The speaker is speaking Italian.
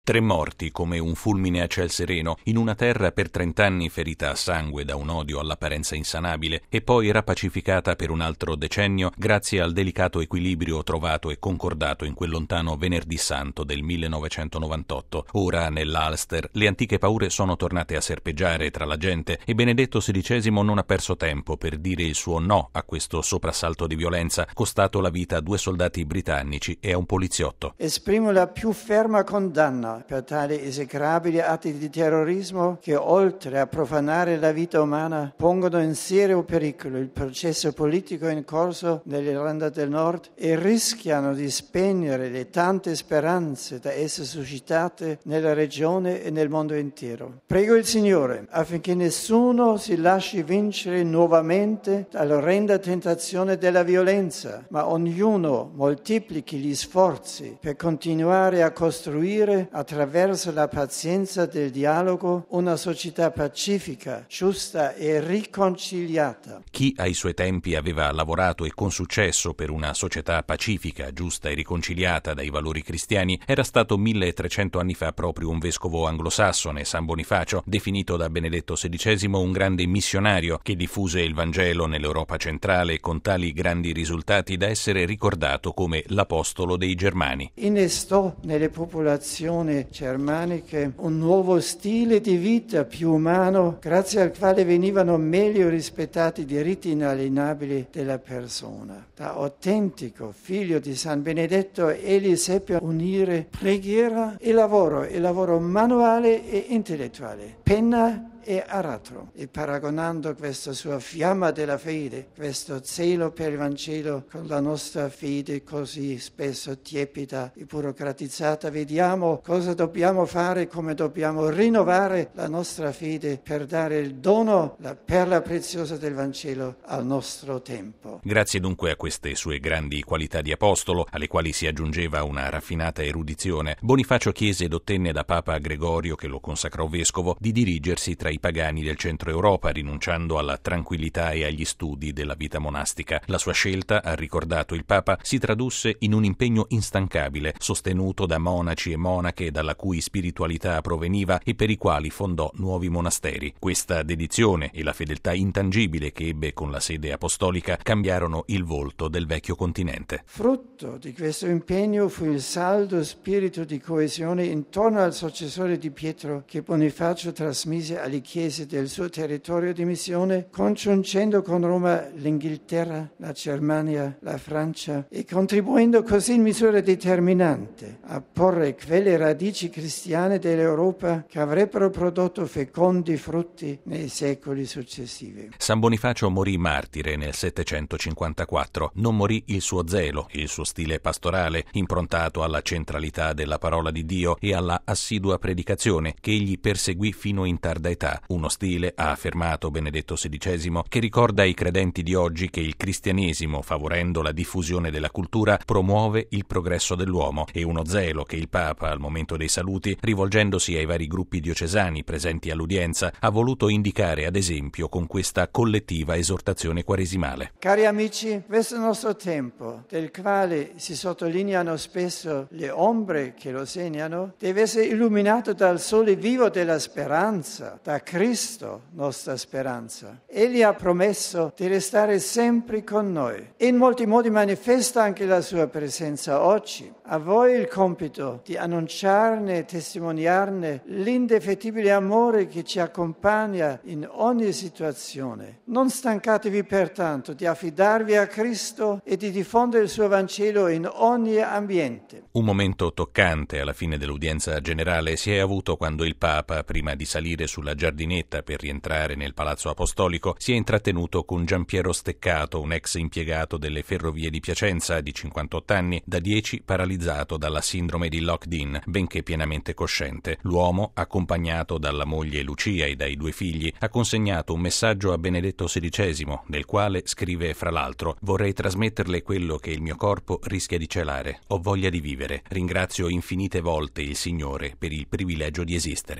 3 morti come un fulmine a ciel sereno, in una terra per 30 anni ferita a sangue da un odio all'apparenza insanabile e poi rapacificata per un altro decennio grazie al delicato equilibrio trovato e concordato in quel lontano Venerdì Santo del 1998. Ora, nell'Ulster, le antiche paure sono tornate a serpeggiare tra la gente e Benedetto XVI non ha perso tempo per dire il suo no a questo soprassalto di violenza, costato la vita a 2 soldati britannici e a un poliziotto. Esprimo la più ferma condanna per tali esecrabili atti di terrorismo che, oltre a profanare la vita umana, pongono in serio pericolo il processo politico in corso nell'Irlanda del Nord e rischiano di spegnere le tante speranze da esse suscitate nella regione e nel mondo intero. Prego il Signore affinché nessuno si lasci vincere nuovamente dall'orrenda tentazione della violenza, ma ognuno moltiplichi gli sforzi per continuare a costruire attraverso la pazienza del dialogo una società pacifica, giusta e riconciliata. Chi ai suoi tempi aveva lavorato e con successo per una società pacifica, giusta e riconciliata dai valori cristiani era stato 1300 anni fa proprio un vescovo anglosassone, San Bonifacio, definito da Benedetto XVI un grande missionario che diffuse il Vangelo nell'Europa centrale con tali grandi risultati da essere ricordato come l'apostolo dei Germani. Innestò nelle popolazioni germaniche un nuovo stile di vita più umano, grazie al quale venivano meglio rispettati i diritti inalienabili della persona. Da autentico figlio di San Benedetto, egli seppe unire preghiera e lavoro manuale e intellettuale, penna e aratro, e paragonando questa sua fiamma della fede, questo zelo per il Vangelo con la nostra fede così spesso tiepida e burocratizzata, vediamo cosa dobbiamo fare, come dobbiamo rinnovare la nostra fede per dare il dono, la perla preziosa del Vangelo al nostro tempo. Grazie dunque a queste sue grandi qualità di apostolo, alle quali si aggiungeva una raffinata erudizione, Bonifacio chiese ed ottenne da Papa Gregorio, che lo consacrò vescovo, di dirigersi tra i pagani del centro Europa, rinunciando alla tranquillità e agli studi della vita monastica. La sua scelta, ha ricordato il Papa, si tradusse in un impegno instancabile, sostenuto da monaci e monache dalla cui spiritualità proveniva e per i quali fondò nuovi monasteri. Questa dedizione e la fedeltà intangibile che ebbe con la sede apostolica cambiarono il volto del vecchio continente. Frutto di questo impegno fu il saldo spirito di coesione intorno al successore di Pietro che Bonifacio trasmise alle chiese del suo territorio di missione, congiungendo con Roma l'Inghilterra, la Germania, la Francia e contribuendo così in misura determinante a porre quelle radici cristiane dell'Europa che avrebbero prodotto fecondi frutti nei secoli successivi. San Bonifacio morì martire nel 754. Non morì il suo zelo e il suo stile pastorale, improntato alla centralità della parola di Dio e alla assidua predicazione che egli perseguì fino in tarda età. Uno stile, ha affermato Benedetto XVI, che ricorda ai credenti di oggi che il cristianesimo, favorendo la diffusione della cultura, promuove il progresso dell'uomo, e uno zelo che il Papa, al momento dei saluti, rivolgendosi ai vari gruppi diocesani presenti all'udienza, ha voluto indicare ad esempio con questa collettiva esortazione quaresimale. Cari amici, questo nostro tempo, del quale si sottolineano spesso le ombre che lo segnano, deve essere illuminato dal sole vivo della speranza, da Cristo, nostra speranza. Egli ha promesso di restare sempre con noi e in molti modi manifesta anche la sua presenza oggi. A voi il compito di annunciarne e testimoniarne l'indefettibile amore che ci accompagna in ogni situazione. Non stancatevi pertanto di affidarvi a Cristo e di diffondere il suo Vangelo in ogni ambiente. Un momento toccante alla fine dell'udienza generale si è avuto quando il Papa, prima di salire sulla giardinetta per rientrare nel Palazzo Apostolico, si è intrattenuto con Giampiero Steccato, un ex impiegato delle Ferrovie di Piacenza di 58 anni, da 10 paralizzato dalla sindrome di Locked-in, benché pienamente cosciente. L'uomo, accompagnato dalla moglie Lucia e dai 2 figli, ha consegnato un messaggio a Benedetto XVI, nel quale scrive fra l'altro: «Vorrei trasmetterle quello che il mio corpo rischia di celare. Ho voglia di vivere. Ringrazio infinite volte il Signore per il privilegio di esistere».